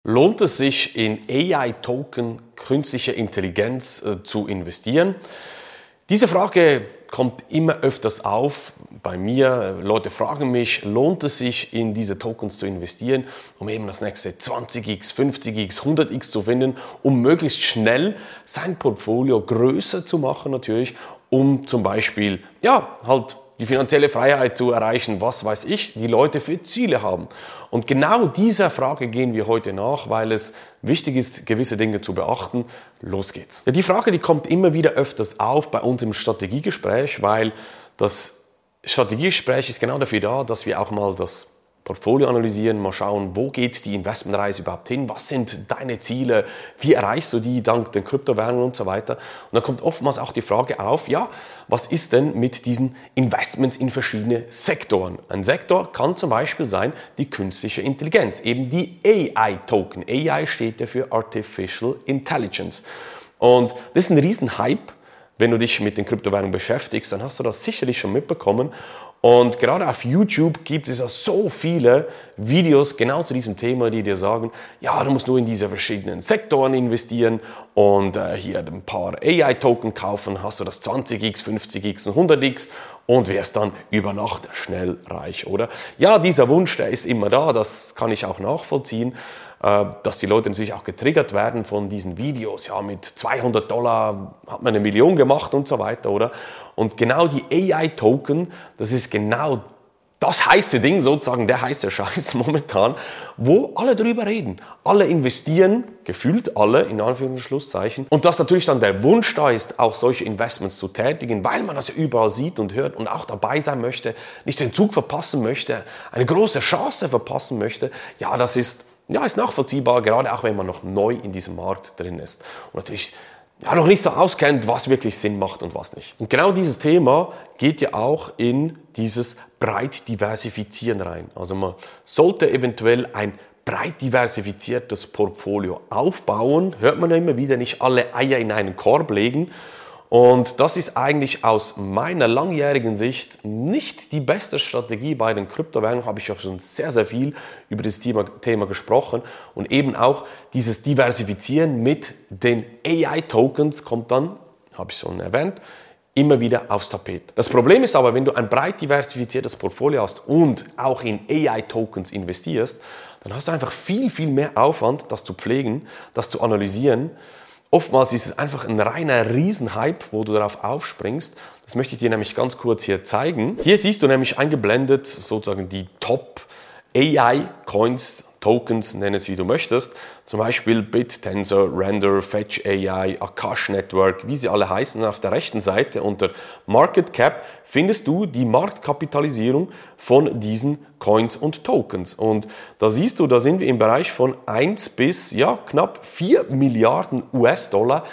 Lohnt es sich, in AI-Token, künstliche Intelligenz zu investieren? Diese Frage kommt immer öfters auf bei mir. Leute fragen mich, lohnt es sich, in diese Tokens zu investieren, um eben das nächste 20x, 50x, 100x zu finden, um möglichst schnell sein Portfolio größer zu machen natürlich, um zum Beispiel, halt die finanzielle Freiheit zu erreichen, was weiß ich, die Leute für Ziele haben. Und genau dieser Frage gehen wir heute nach, weil es wichtig ist, gewisse Dinge zu beachten. Los geht's. Ja, die Frage, die kommt immer wieder öfters auf bei uns im Strategiegespräch, weil das Strategiegespräch ist genau dafür da, dass wir auch mal das Portfolio analysieren, mal schauen, wo geht die Investmentreise überhaupt hin, was sind deine Ziele, wie erreichst du die dank den Kryptowährungen und so weiter. Und dann kommt oftmals auch die Frage auf, was ist denn mit diesen Investments in verschiedene Sektoren? Ein Sektor kann zum Beispiel sein die künstliche Intelligenz, eben die AI-Token. AI steht ja für Artificial Intelligence. Und das ist ein Riesenhype. Wenn du dich mit den Kryptowährungen beschäftigst, dann hast du das sicherlich schon mitbekommen. Und gerade auf YouTube gibt es ja so viele Videos genau zu diesem Thema, die dir sagen, du musst nur in diese verschiedenen Sektoren investieren und hier ein paar AI-Token kaufen, hast du das 20x, 50x und 100x und wärst dann über Nacht schnell reich, oder? Ja, dieser Wunsch, der ist immer da, das kann ich auch nachvollziehen, dass die Leute natürlich auch getriggert werden von diesen Videos. Ja, mit $200 hat man 1 Million gemacht und so weiter, oder? Und genau die AI-Token, das ist genau das heiße Ding, sozusagen der heiße Scheiß momentan, wo alle drüber reden. Alle investieren, gefühlt alle, in Anführungs- und Schlusszeichen. Und dass natürlich dann der Wunsch da ist, auch solche Investments zu tätigen, weil man das ja überall sieht und hört und auch dabei sein möchte, nicht den Zug verpassen möchte, eine große Chance verpassen möchte, das ist nachvollziehbar, gerade auch wenn man noch neu in diesem Markt drin ist. Und natürlich noch nicht so auskennt, was wirklich Sinn macht und was nicht. Und genau dieses Thema geht ja auch in dieses breit diversifizieren rein. Also man sollte eventuell ein breit diversifiziertes Portfolio aufbauen. Hört man ja immer wieder, nicht alle Eier in einen Korb legen. Und das ist eigentlich aus meiner langjährigen Sicht nicht die beste Strategie. Bei den Kryptowährungen habe ich ja schon sehr, sehr viel über das Thema gesprochen. Und eben auch dieses Diversifizieren mit den AI-Tokens kommt dann, habe ich schon erwähnt, immer wieder aufs Tapet. Das Problem ist aber, wenn du ein breit diversifiziertes Portfolio hast und auch in AI-Tokens investierst, dann hast du einfach viel, viel mehr Aufwand, das zu pflegen, das zu analysieren. Oftmals ist es einfach ein reiner Riesenhype, wo du darauf aufspringst. Das möchte ich dir nämlich ganz kurz hier zeigen. Hier siehst du nämlich eingeblendet sozusagen die Top AI-Coins, Tokens, nenn es wie du möchtest. Zum Beispiel BitTensor, Render, Fetch AI, Akash Network, wie sie alle heißen. Auf der rechten Seite unter Market Cap findest du die Marktkapitalisierung von diesen Coins und Tokens. Und da siehst du, da sind wir im Bereich von 1 bis knapp 4 Milliarden US-Dollar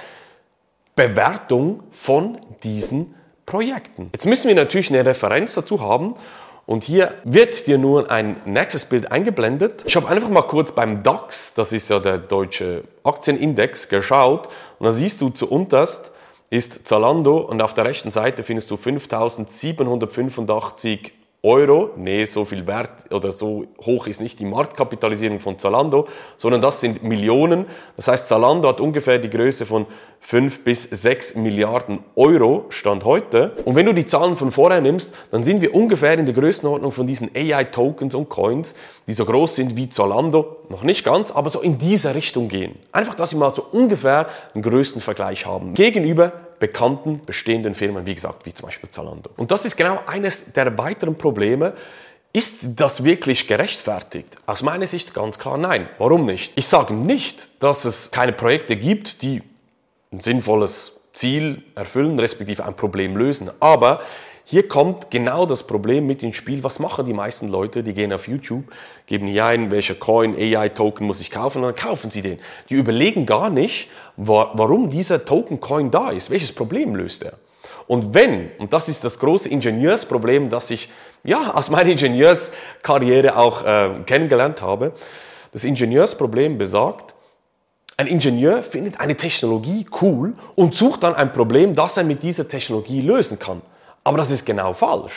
Bewertung von diesen Projekten. Jetzt müssen wir natürlich eine Referenz dazu haben. Und hier wird dir nun ein nächstes Bild eingeblendet. Ich habe einfach mal kurz beim DAX, das ist ja der deutsche Aktienindex, geschaut. Und da siehst du zuunterst ist Zalando und auf der rechten Seite findest du 5.785 Euro. Nee, so viel Wert oder so hoch ist nicht die Marktkapitalisierung von Zalando, sondern das sind Millionen. Das heißt, Zalando hat ungefähr die Größe von 5 bis 6 Milliarden Euro Stand heute. Und wenn du die Zahlen von vorher nimmst, dann sind wir ungefähr in der Größenordnung von diesen AI-Tokens und Coins, die so groß sind wie Zalando. Noch nicht ganz, aber so in diese Richtung gehen. Einfach, dass wir mal so ungefähr einen größten Vergleich haben. Gegenüber bekannten, bestehenden Firmen, wie gesagt, wie zum Beispiel Zalando. Und das ist genau eines der weiteren Probleme. Ist das wirklich gerechtfertigt? Aus meiner Sicht ganz klar nein. Warum nicht? Ich sage nicht, dass es keine Projekte gibt, die ein sinnvolles Ziel erfüllen, respektive ein Problem lösen. Aber hier kommt genau das Problem mit ins Spiel. Was machen die meisten Leute? Die gehen auf YouTube, geben hier ein, welcher Coin, AI-Token muss ich kaufen, und dann kaufen sie den. Die überlegen gar nicht, warum dieser Token-Coin da ist. Welches Problem löst er? Und das ist das große Ingenieursproblem, das ich aus meiner Ingenieurskarriere auch kennengelernt habe. Das Ingenieursproblem besagt, ein Ingenieur findet eine Technologie cool und sucht dann ein Problem, das er mit dieser Technologie lösen kann. Aber das ist genau falsch.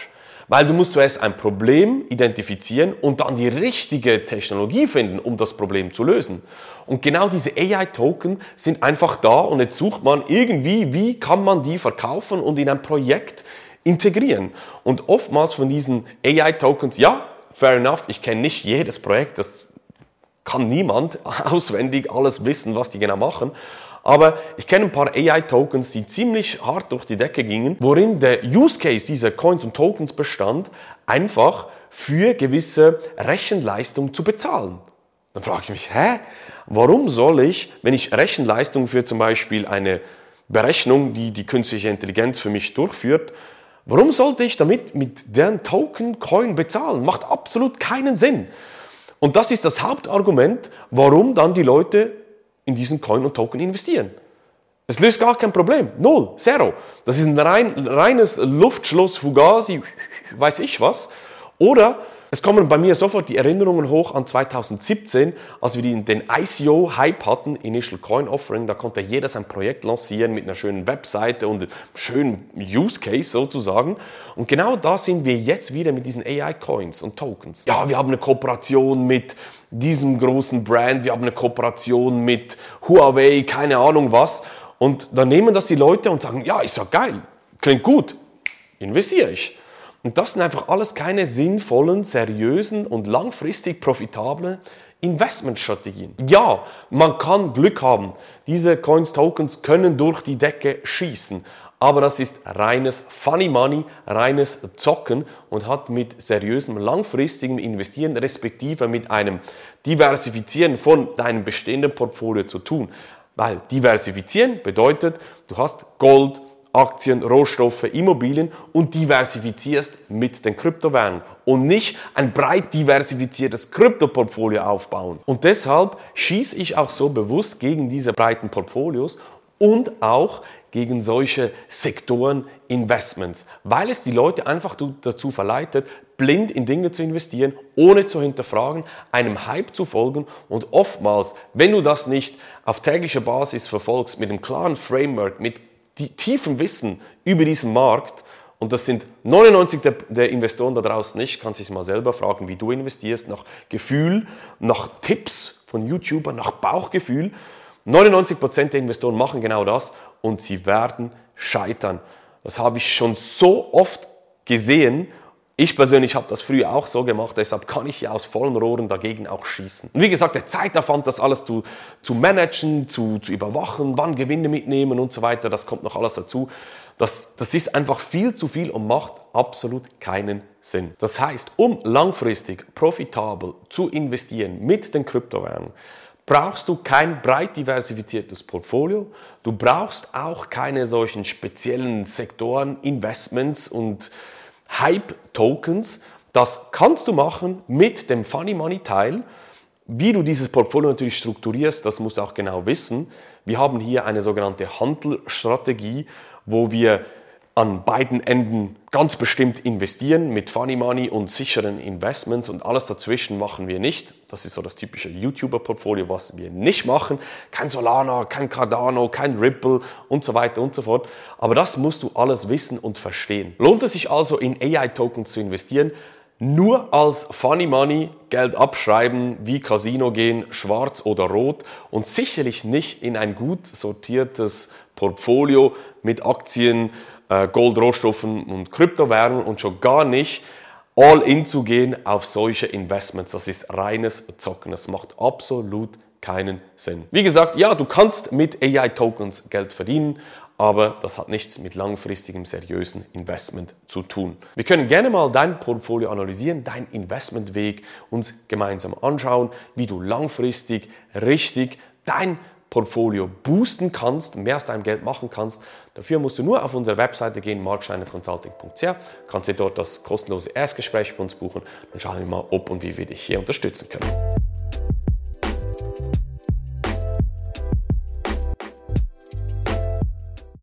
Weil du musst zuerst ein Problem identifizieren und dann die richtige Technologie finden, um das Problem zu lösen. Und genau diese AI-Token sind einfach da und jetzt sucht man irgendwie, wie kann man die verkaufen und in ein Projekt integrieren. Und oftmals von diesen AI-Tokens, ja, fair enough, ich kenne nicht jedes Projekt, das kann niemand auswendig alles wissen, was die genau machen. Aber ich kenne ein paar AI-Tokens, die ziemlich hart durch die Decke gingen, worin der Use Case dieser Coins und Tokens bestand, einfach für gewisse Rechenleistung zu bezahlen. Dann frage ich mich, warum soll ich, wenn ich Rechenleistung für zum Beispiel eine Berechnung, die die künstliche Intelligenz für mich durchführt, warum sollte ich damit mit deren Token, Coin bezahlen? Macht absolut keinen Sinn. Und das ist das Hauptargument, warum dann die Leute in diesen Coin und Token investieren. Es löst gar kein Problem. Null, zero. Das ist ein reines Luftschloss, Fugazi, weiß ich was. Oder es kommen bei mir sofort die Erinnerungen hoch an 2017, als wir den ICO-Hype hatten, Initial Coin Offering. Da konnte jeder sein Projekt lancieren mit einer schönen Webseite und einem schönen Use Case sozusagen. Und genau da sind wir jetzt wieder mit diesen AI-Coins und Tokens. Ja, wir haben eine Kooperation mit diesem großen Brand, wir haben eine Kooperation mit Huawei, keine Ahnung was. Und dann nehmen das die Leute und sagen, ja, ist ja geil, klingt gut, investiere ich. Und das sind einfach alles keine sinnvollen, seriösen und langfristig profitable Investmentstrategien. Ja, man kann Glück haben. Diese Coins, Tokens können durch die Decke schießen. Aber das ist reines Funny Money, reines Zocken und hat mit seriösem, langfristigem Investieren, respektive mit einem Diversifizieren von deinem bestehenden Portfolio zu tun. Weil diversifizieren bedeutet, du hast Gold, Aktien, Rohstoffe, Immobilien und diversifizierst mit den Kryptowährungen und nicht ein breit diversifiziertes Kryptoportfolio aufbauen. Und deshalb schieße ich auch so bewusst gegen diese breiten Portfolios und auch gegen solche Sektoren-Investments, weil es die Leute einfach dazu verleitet, blind in Dinge zu investieren, ohne zu hinterfragen, einem Hype zu folgen und oftmals, wenn du das nicht auf täglicher Basis verfolgst, mit einem klaren Framework, mit tiefem Wissen über diesen Markt, und das sind 99 der Investoren da draußen nicht, kannst dich mal selber fragen, wie du investierst, nach Gefühl, nach Tipps von YouTubern, nach Bauchgefühl. 99% der Investoren machen genau das und sie werden scheitern. Das habe ich schon so oft gesehen. Ich persönlich habe das früher auch so gemacht, deshalb kann ich hier aus vollen Rohren dagegen auch schießen. Und wie gesagt, der Zeitaufwand, das alles zu managen, zu überwachen, wann Gewinne mitnehmen und so weiter, das kommt noch alles dazu. Das ist einfach viel zu viel und macht absolut keinen Sinn. Das heißt, um langfristig profitabel zu investieren mit den Kryptowährungen, brauchst du kein breit diversifiziertes Portfolio. Du brauchst auch keine solchen speziellen Sektoren, Investments und Hype-Tokens. Das kannst du machen mit dem Funny Money-Teil. Wie du dieses Portfolio natürlich strukturierst, das musst du auch genau wissen. Wir haben hier eine sogenannte Hantelstrategie, wo wir an beiden Enden ganz bestimmt investieren mit Funny Money und sicheren Investments und alles dazwischen machen wir nicht. Das ist so das typische YouTuber-Portfolio, was wir nicht machen. Kein Solana, kein Cardano, kein Ripple und so weiter und so fort. Aber das musst du alles wissen und verstehen. Lohnt es sich also in AI-Tokens zu investieren? Nur als Funny Money Geld abschreiben, wie Casino gehen, schwarz oder rot und sicherlich nicht in ein gut sortiertes Portfolio mit Aktien, Gold, Rohstoffen und Kryptowährungen und schon gar nicht all in zu gehen auf solche Investments. Das ist reines Zocken. Das macht absolut keinen Sinn. Wie gesagt, ja, du kannst mit AI-Tokens Geld verdienen, aber das hat nichts mit langfristigem, seriösen Investment zu tun. Wir können gerne mal dein Portfolio analysieren, deinen Investmentweg uns gemeinsam anschauen, wie du langfristig richtig dein Portfolio boosten kannst, mehr aus deinem Geld machen kannst. Dafür musst du nur auf unsere Webseite gehen, markscheinerconsulting.ch, kannst dir dort das kostenlose Erstgespräch bei uns buchen. Dann schauen wir mal, ob und wie wir dich hier unterstützen können.